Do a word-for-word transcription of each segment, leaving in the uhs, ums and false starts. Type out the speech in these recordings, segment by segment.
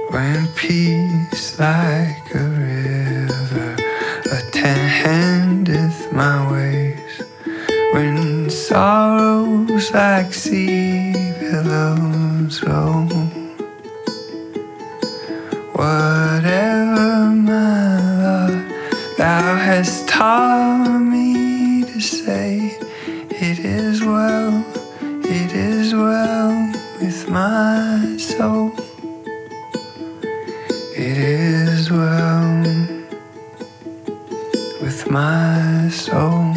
when peace like a river attendeth my ways, when sorrows like sea billows roll. Whatever my lot thou hast taught me to say, it is well, it is well with my soul. It is well with my soul.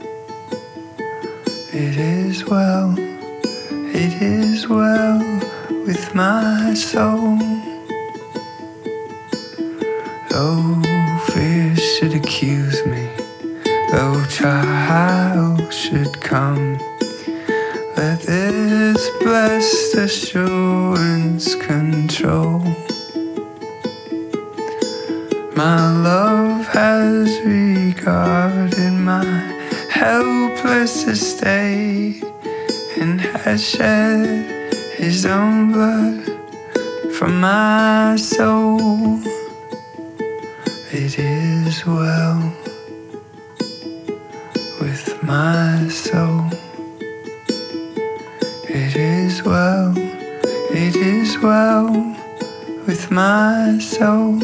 It is well, it is well with my soul. Though fears should accuse me, though trials should come, let this blessed assurance control. My love has regarded my helpless estate, and has shed his own blood for my soul. It is well with my soul. It is well, it is well with my soul.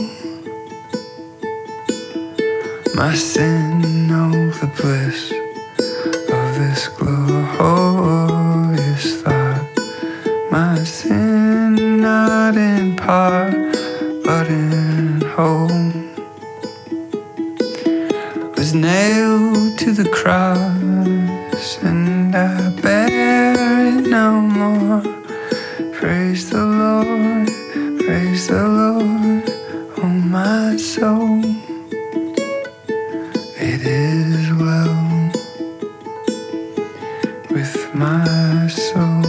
My sin knows the bliss of this glorious thought. My sin not in part, but in whole, was nailed to the cross, and I bear it no more. Praise the Lord, praise the Lord, oh my soul. It is well with my soul.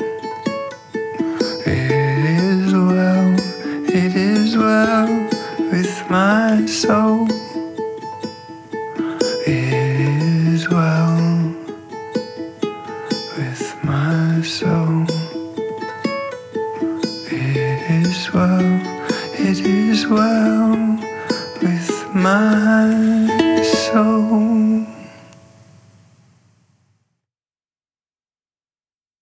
It is well, it is well with my soul. It is well with my soul. It is well, it is well with my